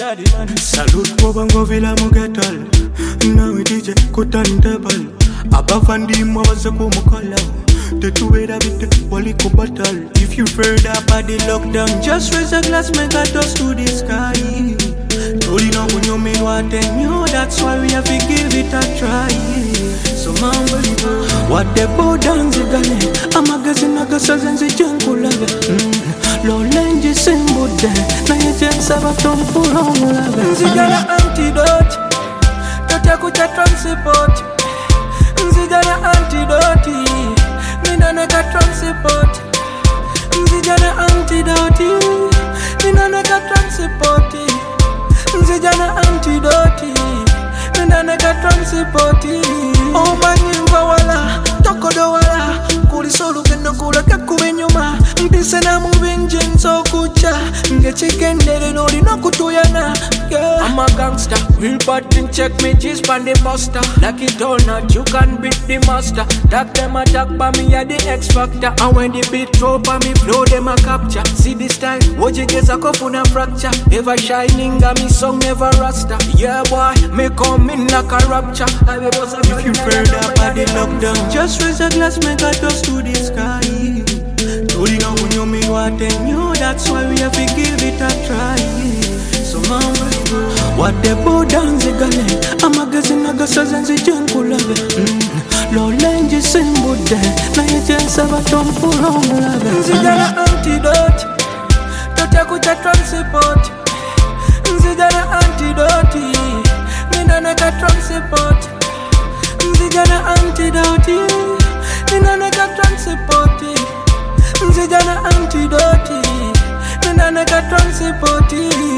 Salute Bobango Villa Mugetal. Now DJ Kutan Table. Above and the Mawaza Kumukala. The two way that bit Waliko battle. If you heard about the lockdown, just raise a glass, make a toast to the sky. Told know when you mean what I knew, that's why we have to give it a try. So mambo, what the bow down the galley. A magazine, a gasas and the jungle love. Lolenji symbol there. Now you just have a tongue for all love. Zigana antidote. Totakuta transport. Zigana antidote. Ninaneka transport. Nzijana antidote. Ninaneka transport. Nzijana antidote. Ninaneka transport. Oh manyimba wala tokodo wala kulisolu kendo kula kakubenyuma mpise na mubinje nsokucha ngechikendere noli nokutuyana. I'm a gangster, real bad thing, check me G's pan the buster. Like it or not, you can beat the master. Dark them attack by me, yeah the X factor. And when the beat throw by me, flow them a capture. See this time, what you get a kofuna fracture. Ever shining, got me song never rasta. Yeah boy, me come in like a rapture. If you heard about the lockdown, just raise a glass, make a toast to the sky. Told know when you mean what I knew, that's why we have to give it a try. So mama, what the bow down the galley. A magazine, a gasas and the jungle love. Lolenji symbol there. Now you just have a tongue for all love. Nzigana antidote. Totakuta transport. Nzigana antidote. Ninaneka transport. Nzigana antidote. Ninaneka transport. Nzigana antidote. Ninaneka transport.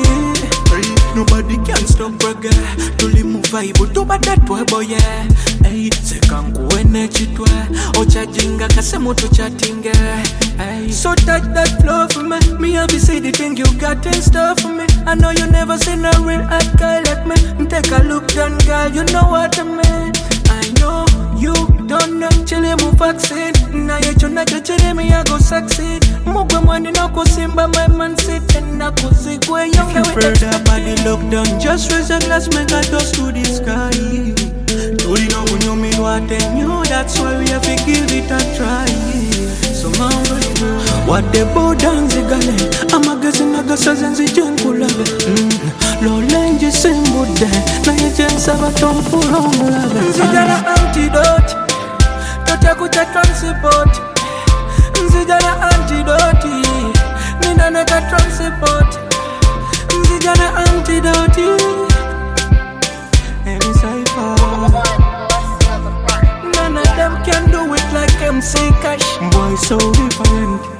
Nobody can stop reggae. Tuli mu vibe to badatwe boye. Hey, sekangu chitwe. Ocha jinga kasemu to chattinge. Hey, so touch that flow for me. Me have you see the thing you got in stuff for me. I know you never seen a real hot guy like me. Take a look down, girl, you know what I mean. I know you don't know chile mu vaccine. Na ye chona chile me I go succeed. Mugwe mwani no kusimba my man sit and na kuzigwe young. If you heard about the lockdown, just raise a glass, make a toast to the sky. Told know when you mean what I knew, that's why we have to give it a try. So mama, what the bow down the galley. A magazine, a gasas and the jungle love. Lolenji symbol there. Now you just have a tongue for all love. Nzigana antidote. Totakuta transport. Nzigana antidote. Ninaneka transport. Nzigana antidote. Any cipher. None of them can do it like MC Cash. Boy so different.